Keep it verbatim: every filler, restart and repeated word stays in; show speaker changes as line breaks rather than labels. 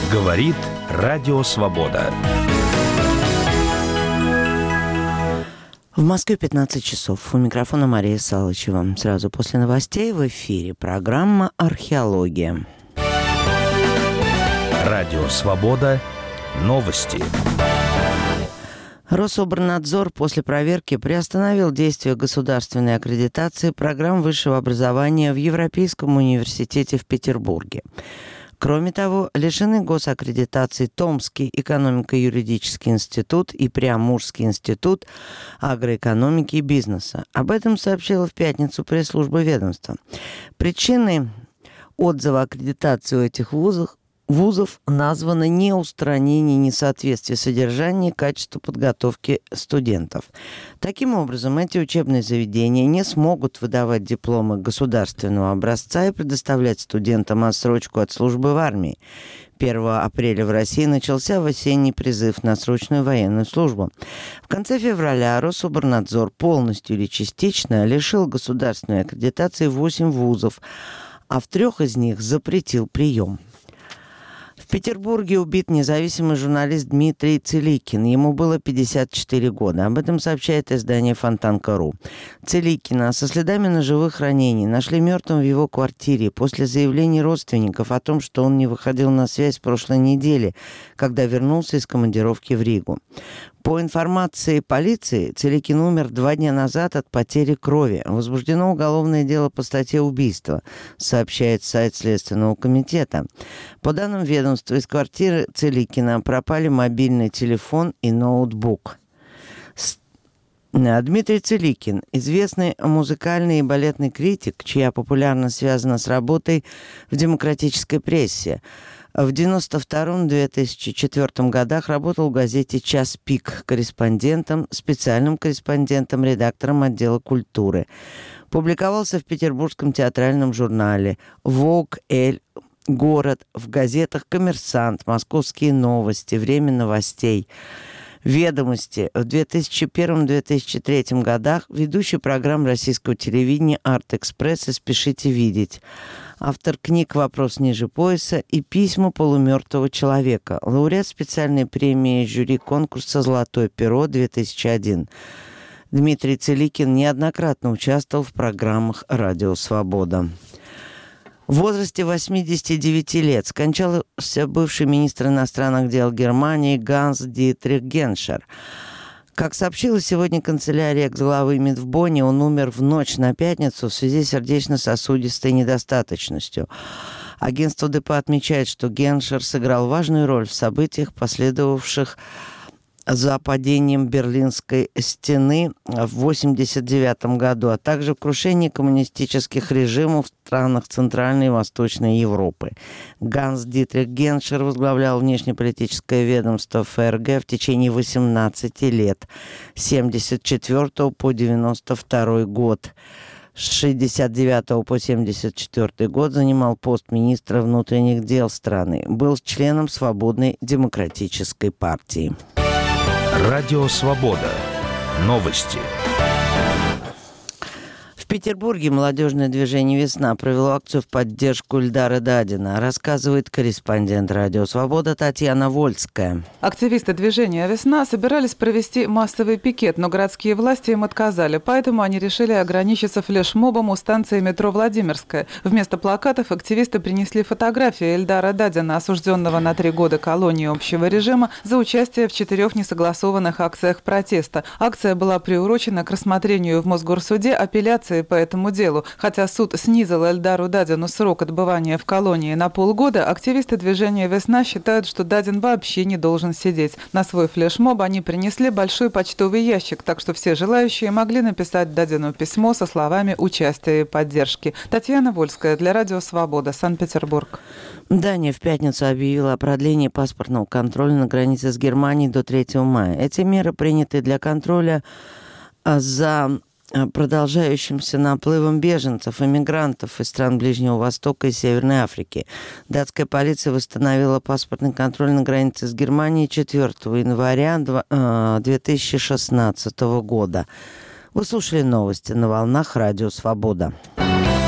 Говорит Радио Свобода.
В Москве пятнадцать часов. У микрофона Мария Салычева. Сразу после новостей в эфире программа «Археология».
Радио Свобода. Новости.
Рособорнадзор после проверки приостановил действие государственной аккредитации программ высшего образования в Европейском университете в Петербурге. Кроме того, лишены госаккредитации Томский экономико-юридический институт и Приамурский институт агроэкономики и бизнеса. Об этом сообщила в пятницу пресс-служба ведомства. Причины отзыва аккредитации у этих вузов вузов названо неустранение несоответствия содержания и качества подготовки студентов. Таким образом, эти учебные заведения не смогут выдавать дипломы государственного образца и предоставлять студентам отсрочку от службы в армии. первого апреля в России начался осенний призыв на срочную военную службу. В конце февраля Рособорнадзор полностью или частично лишил государственной аккредитации восемь вузов, а в трех из них запретил прием. В Петербурге убит независимый журналист Дмитрий Целикин. Ему было пятьдесят четыре года. Об этом сообщает издание Фонтанка точка ру. Целикина со следами ножевых ранений нашли мертвым в его квартире после заявлений родственников о том, что он не выходил на связь в прошлой неделе, когда вернулся из командировки в Ригу. По информации полиции, Целикин умер два дня назад от потери крови. Возбуждено уголовное дело по статье «Убийство», сообщает сайт Следственного комитета. По данным ведомства, из квартиры Целикина пропали мобильный телефон и ноутбук. Дмитрий Целикин, известный музыкальный и балетный критик, чья популярность связана с работой в демократической прессе. В девяносто втором — две тысячи четвёртом годах работал в газете «Час пик» корреспондентом, специальным корреспондентом, редактором отдела культуры. Публиковался в петербургском театральном журнале «Vogue», «Эль», «Город», в газетах «Коммерсант», «Московские новости», «Время новостей», «Ведомости». В две тысячи первом — две тысячи третьем годах ведущий программ российского телевидения «Арт-экспресс» и «Спешите видеть». Автор книг «Вопрос ниже пояса» и «Письма полумертвого человека». Лауреат специальной премии жюри конкурса «Золотое перо-две тысячи один». Дмитрий Целикин неоднократно участвовал в программах «Радио Свобода». В возрасте восьмидесяти девяти лет скончался бывший министр иностранных дел Германии Ганс-Дитрих Геншер. Как сообщила сегодня канцелярия экс-главы Минфбони, он умер в ночь на пятницу в связи с сердечно-сосудистой недостаточностью. Агентство ДП отмечает, что Геншер сыграл важную роль в событиях, последовавших за падением Берлинской стены в восемьдесят девятом году, а также в крушении коммунистических режимов в странах Центральной и Восточной Европы. Ганс-Дитрих Геншер возглавлял внешнеполитическое ведомство ФРГ в течение восемнадцати лет, с семьдесят четвёртого по девяносто второй год. С шестьдесят девятого по семьдесят четвёртый год занимал пост министра внутренних дел страны. Был членом Свободной демократической партии.
Радио Свобода. Новости.
В Петербурге молодежное движение «Весна» провело акцию в поддержку Эльдара Дадина, рассказывает корреспондент «Радио Свобода» Татьяна Вольская.
Активисты движения «Весна» собирались провести массовый пикет, но городские власти им отказали, поэтому они решили ограничиться флешмобом у станции метро «Владимирская». Вместо плакатов активисты принесли фотографии Эльдара Дадина, осужденного на три года колонии общего режима, за участие в четырех несогласованных акциях протеста. Акция была приурочена к рассмотрению в Мосгорсуде апелляции по этому делу. Хотя суд снизил Эльдару Дадину срок отбывания в колонии на полгода, активисты движения «Весна» считают, что Дадин вообще не должен сидеть. На свой флешмоб они принесли большой почтовый ящик, так что все желающие могли написать Дадину письмо со словами участия и поддержки. Татьяна Вольская для Радио Свобода, Санкт-Петербург.
Дания в пятницу объявила о продлении паспортного контроля на границе с Германией до третьего мая. Эти меры приняты для контроля за продолжающимся наплывом беженцев и мигрантов из стран Ближнего Востока и Северной Африки. Датская полиция восстановила паспортный контроль на границе с Германией четвёртого января две тысячи шестнадцатого года. Вы слушали новости на волнах Радио Свобода.